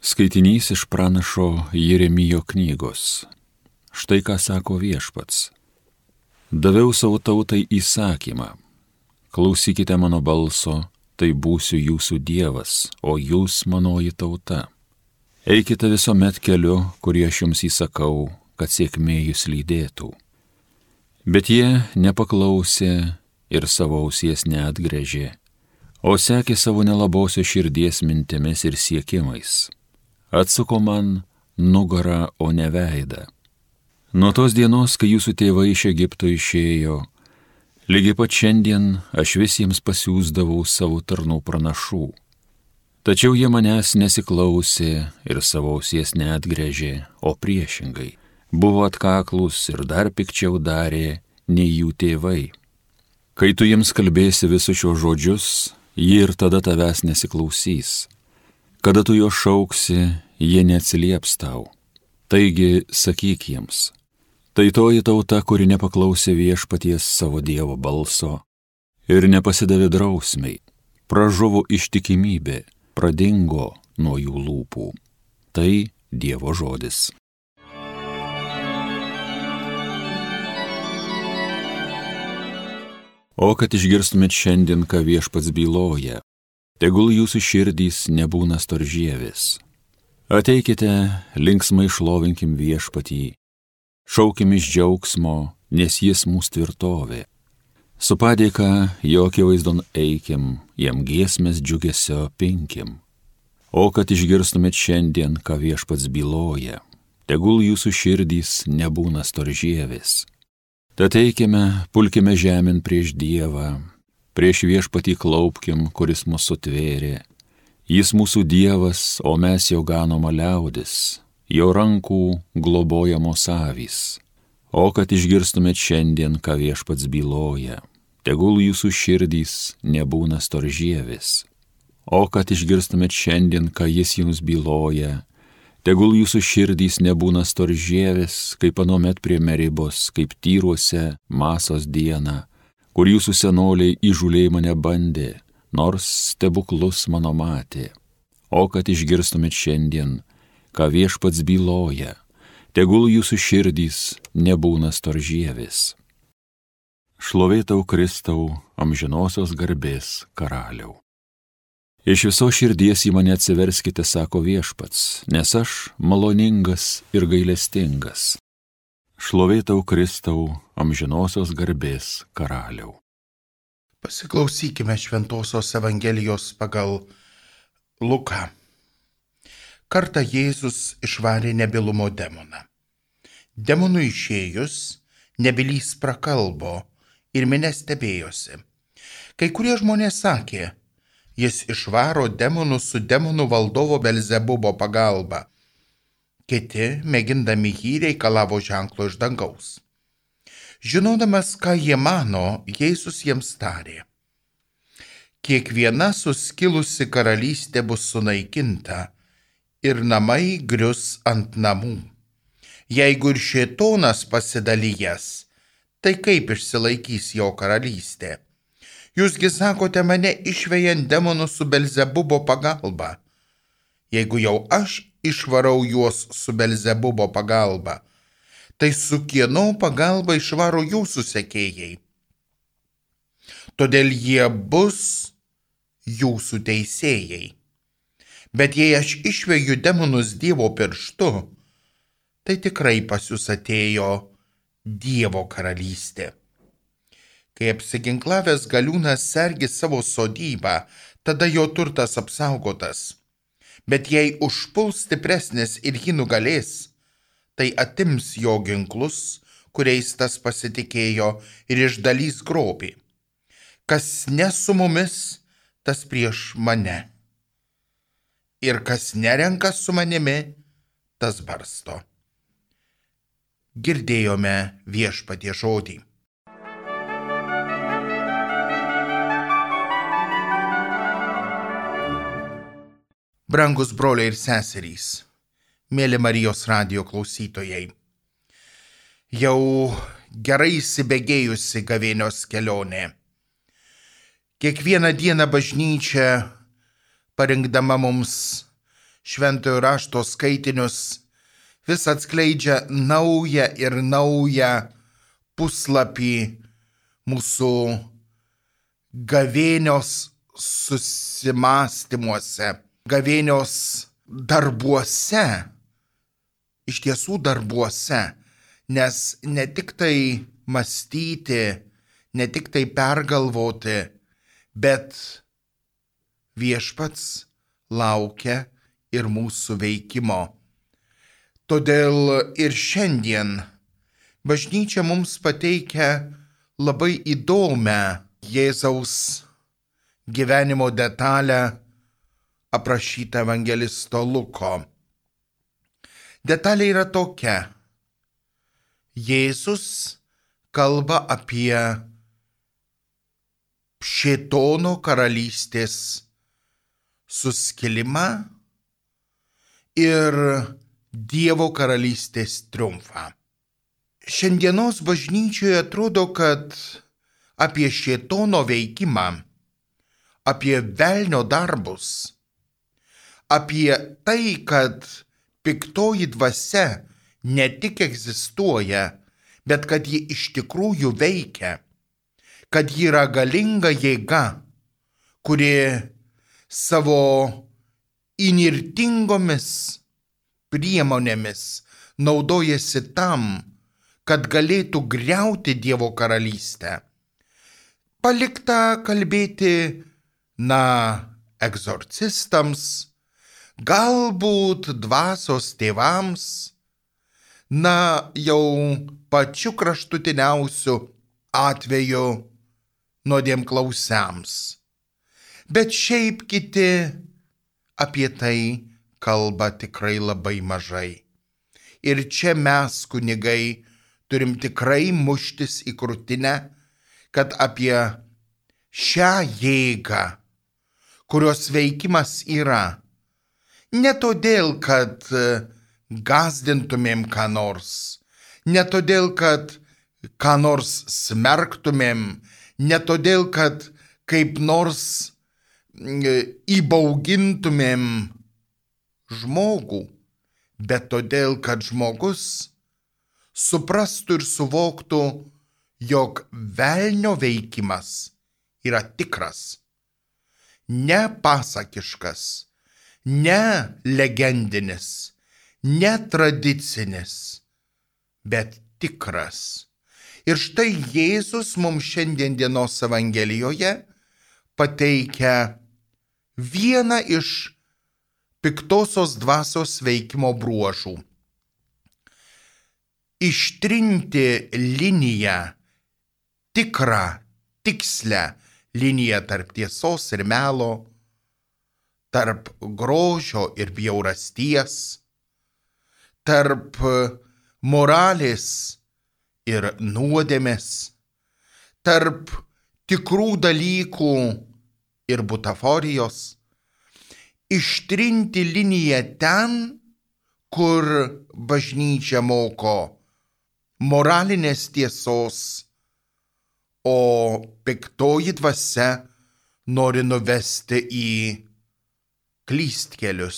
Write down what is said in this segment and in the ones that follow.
Skaitinys iš pranašo Jeremijo knygos. Štai ką sako Viešpats. Daviau savo tautai įsakymą. Klausykite mano balso, tai būsiu jūsų Dievas, o jūs manoji tauta. Eikite visuomet keliu, kurį aš jums įsakau, kad sėkmė jūs lydėtų. Bet jie nepaklausė ir savo ausies neatgręžė, o sekė savo nelabosios širdies mintimis ir siekimais. Atsuko man nugarą, o ne veidą. Nuo tos dienos, kai jūsų tėvai iš Egipto išėjo, lygiai pat šiandien aš visiems pasiųsdavau savo tarnų pranašų. Tačiau jie manęs nesiklausė ir savo ausies neatgręžė, o priešingai buvo atkaklūs ir dar pikčiau darė nei jų tėvai. Kai tu jiems kalbėsi visus šios žodžius, jie ir tada tavęs nesiklausys. Kada tu jo šauksi, jie neatsilieps tau. Taigi sakyk jiems, tai toji tauta, kuri nepaklausė Viešpaties savo Dievo balso ir nepasidavė drausmei, pražuvo ištikimybė, pradingo nuo jų lūpų. Tai Dievo žodis. O kad išgirstumėt šiandien, ką Viešpats byloja, tegul jūsų širdys nebūna storžievis. Ateikite, linksmai šlovinkim Viešpatį, šaukim iš džiaugsmo, nes jis mūsų tvirtovė. Su padėka jo akivaizdon eikim, jam giesmės džiugesio pinkim. O kad išgirstumėt šiandien, ką Viešpats byloja, tegul jūsų širdys nebūna storžievis. Tad eikime, pulkime žemėn prieš Dievą, prieš Viešpatį klaupkim, kuris mūsų tvėrė. Jis mūsų Dievas, o mes jo ganoma liaudis, jo rankų globojamos avys. O kad išgirstumėt šiandien, ką Viešpats byloja, tegul jūsų širdys nebūna storžievis. O kad išgirstumėt šiandien, ką jis jums byloja, tegul jūsų širdys nebūna storžievis, kaip anuomet prie Meribos, kaip Tyruose Masos dieną, kur jūsų senoliai įžūliai mane bandė, nors stebuklus mano matė. O kad išgirstumėt šiandien, ką Viešpats byloja, tegul jūsų širdys nebūna storžievis. Šlovė tau, Kristau, amžinosios garbės karaliau. Iš viso širdies į mane atsiverskite, sako Viešpats, nes aš maloningas ir gailestingas. Šlovė tau, Kristau, amžinosios garbės karaliau. Pasiklausykime Šventosios Evangelijos pagal Luką. Kartą Jėzus išvarė nebylumo demoną. Demonui išėjus, nebylys prakalbo ir minia stebėjosi. Kai kurie žmonės sakė, jis išvaro demonus su demonų valdovo Belzebubo pagalba. Kiti, mėgindami jį, reikalavo ženklo iš dangaus. Žinodamas, ką jie mano, Jėzus jiems tarė: kiekviena suskilusi karalystė bus sunaikinta ir namai grius ant namų. Jeigu ir šėtonas pasidalijęs, tai kaip išsilaikys jo karalystė? Jūsgi sakote mane išvejant demonus su Belzebubo pagalba. Jeigu jau aš išvarau juos su Belzebubo pagalba, tai su kieno pagalba išvaro jūsų sekėjai? Todėl jie bus jūsų teisėjai. Bet jei aš išveju demonus Dievo pirštu, tai tikrai pas jūs atėjo Dievo karalystė. Kai apsiginklavęs galiūnas sergi savo sodybą, tada jo turtas apsaugotas. Bet jei užpuls stipresnis ir jį nugalės, tai atims jo ginklus, kuriais tas pasitikėjo, ir išdalys grobį. Kas ne su mumis, tas prieš mane. Ir kas nerenka su manimi, tas barsto. Girdėjome Viešpatie žodį. Brangus broliai ir seserys, mėly Marijos radijo klausytojai, jau gerai įsibėgėjusi gavėnios kelionė. Kiekvieną dieną bažnyčia, parinkdama mums šventojo rašto skaitinius, vis atskleidžia naują ir naują puslapį mūsų gavėnios susimąstymuose, gavėnios darbuose, iš tiesų darbuose, nes ne tik tai mąstyti, ne tik tai pergalvoti, bet viešpats laukia ir mūsų veikimo. Todėl ir šiandien bažnyčia mums pateikia labai įdomią Jėzaus gyvenimo detalę aprašytą evangelisto Luko. Detalė yra tokia. Jėzus kalba apie šėtono karalystės suskilimą ir Dievo karalystės triumfą. Šiandienos bažnyčioje atrodo, kad apie šėtono veikimą, apie velnio darbus, apie tai, kad piktoji dvasia ne tik egzistuoja, bet kad ji iš tikrųjų veikia, kad ji yra galinga jėga, kuri savo įnirtingomis priemonėmis naudojasi tam, kad galėtų griauti Dievo karalystę. Palikta kalbėti, egzorcistams, galbūt dvasios tėvams, jau pačiu kraštutiniausiu atveju nuodėmklausiams. Bet šiaip kiti apie tai kalba tikrai labai mažai. Ir čia mes, kunigai, turim tikrai muštis į krūtinę, kad apie šią jėgą, kurios veikimas yra, ne todėl, kad gąsdintumėm ką nors, ne todėl, kad ką nors smerktumėm, ne todėl, kad kaip nors įbaugintumėm žmogų, bet todėl, kad žmogus suprastų ir suvoktų, jog velnio veikimas yra tikras, ne pasakiškas, ne legendinis, ne tradicinis, bet tikras. Ir štai Jėzus mums šiandien dienos Evangelijoje pateikia vieną iš piktosios dvasios veikimo bruožų. Ištrinti liniją, tikrą, tikslę liniją tarp tiesos ir melo, tarp grožio ir bjaurasties, tarp moralės ir nuodėmės, tarp tikrų dalykų ir butaforijos, ištrinti liniją ten, kur bažnyčia moko moralinės tiesos, o piktoji dvasia nori nuvesti į klystkelius.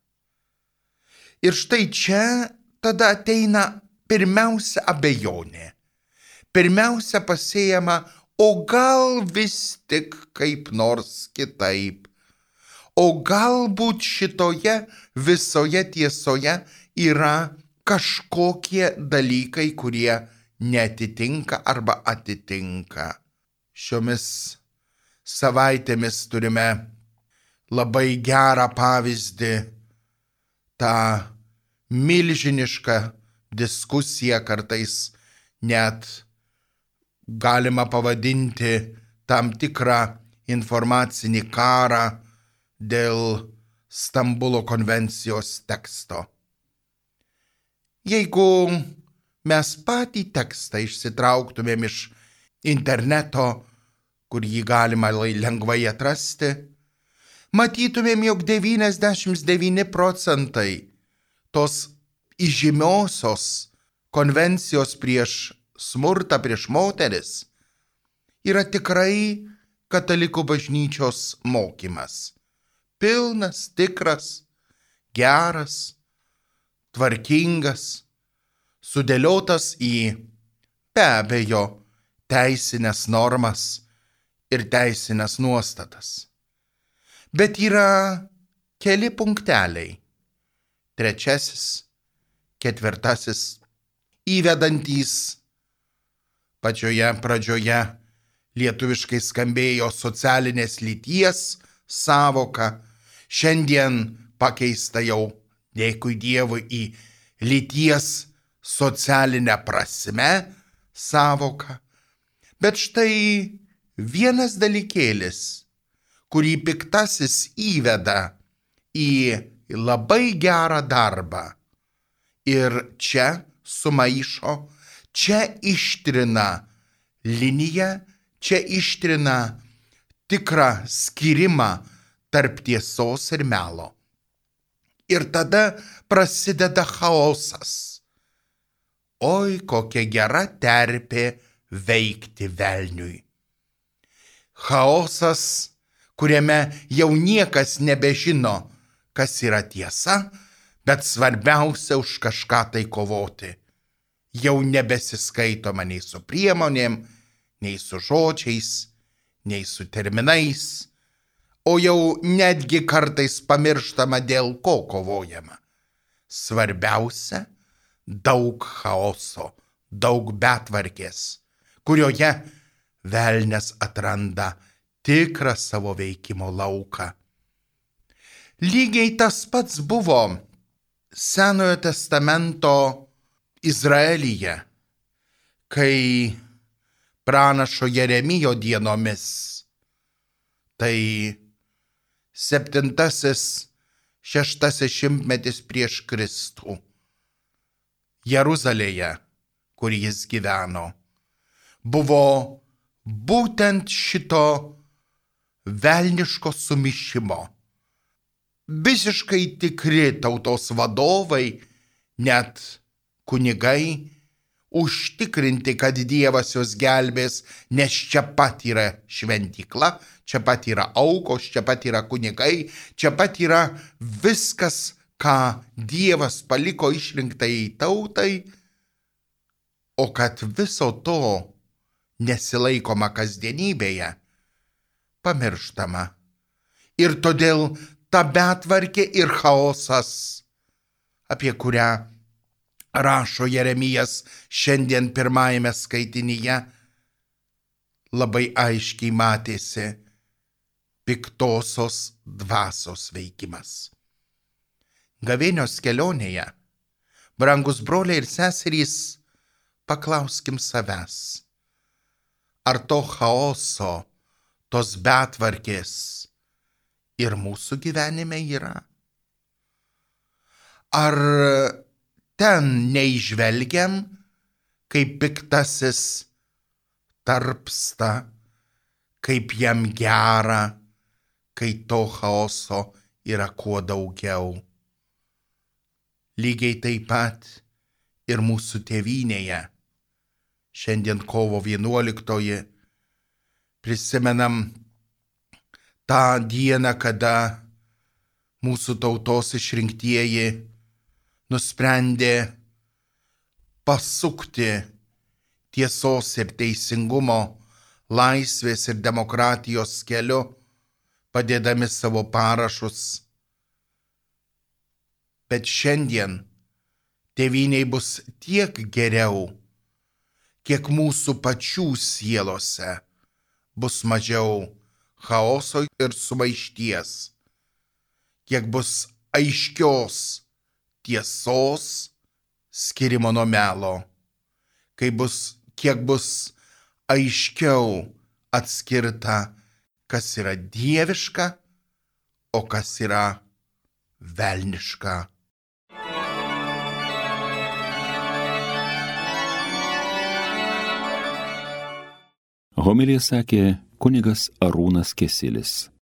Ir štai čia tada ateina pirmiausia abejonė. Pirmiausia pasėjama, o gal vis tik kaip nors kitaip. O galbūt šitoje visoje tiesoje yra kažkokie dalykai, kurie neatitinka arba atitinka. Šiomis savaitėmis turime labai gerą pavyzdį, tą milžinišką diskusiją, kartais net galima pavadinti tam tikrą informacinį karą dėl Stambulo konvencijos teksto. Jeigu mes patį tekstą išsitrauktumėm iš interneto, kur jį galima lengvai atrasti, matytumėm, jog 99% tos įžymiosios konvencijos prieš smurtą prieš moteris yra tikrai katalikų bažnyčios mokymas. Pilnas, tikras, geras, tvarkingas, sudėliotas į be abejo teisinės normas ir teisinės nuostatas. Bet yra keli punkteliai. 3, 4 įvedantys pačioje pradžioje lietuviškai skambėjo socialinės lyties sąvoka, šiandien pakeista jau, dėkui Dievui, į lyties socialinę prasme sąvoką. Bet štai vienas dalykėlis, kurį piktasis įveda į labai gerą darbą ir čia sumaišo, čia ištrina liniją, čia ištrina tikrą skirimą tarp tiesos ir melo. Ir tada prasideda chaosas. Oi, kokia gera terpė veikti velniui. Chaosas, kuriame jau niekas nebežino, kas yra tiesa, bet svarbiausia už kažką tai kovoti. Jau nebesiskaitoma nei su priemonėm, nei su žodžiais, nei su terminais, o jau netgi kartais pamirštama, dėl ko kovojama. Svarbiausia - daug chaoso, daug betvarkės, kurioje velnias atranda tikrą savo veikimo lauką. Lygiai tas pats buvo Senojo testamento Izraelyje, kai pranašo Jeremijo dienomis, tai 7-6 šimtmetis prieš Kristų, Jeruzalėje, kur jis gyveno, buvo būtent šito velniško sumišimo. Visiškai tikri tautos vadovai, net kunigai, užtikrinti, kad Dievas juos gelbės, nes čia pat yra šventykla, čia pat yra aukos, čia pat yra kunigai, čia pat yra viskas, ką Dievas paliko išrinktai tautai, o kad viso to nesilaikoma kasdienybėje, pamirštama. Ir todėl ta betvarkė ir chaosas, apie kurią rašo Jeremijas šiandien pirmajame skaitinyje, labai aiškiai matėsi piktosios dvasios veikimas. Gavėnios kelionėje, brangus broliai ir seserys, paklauskim savęs, ar to chaoso, tos betvarkės ir mūsų gyvenime yra? Ar ten neižvelgiam, kaip piktasis tarpsta, kaip jam gera, kai to chaoso yra kuo daugiau? Lygiai taip pat ir mūsų tėvynėje. Šiandien kovo 11 prisimenam tą dieną, kada mūsų tautos išrinktieji nusprendė pasukti tiesos ir teisingumo, laisvės ir demokratijos keliu, padėdami savo parašus. Bet šiandien tėvynei bus tiek geriau, kiek mūsų pačių sielose bus mažiau chaoso ir sumaišties, kiek bus aiškios tiesos skirimo nuo melo, kiek bus aiškiau atskirta, kas yra dieviška, o kas yra velniška. Homiliją sakė kunigas Arūnas Kesilis.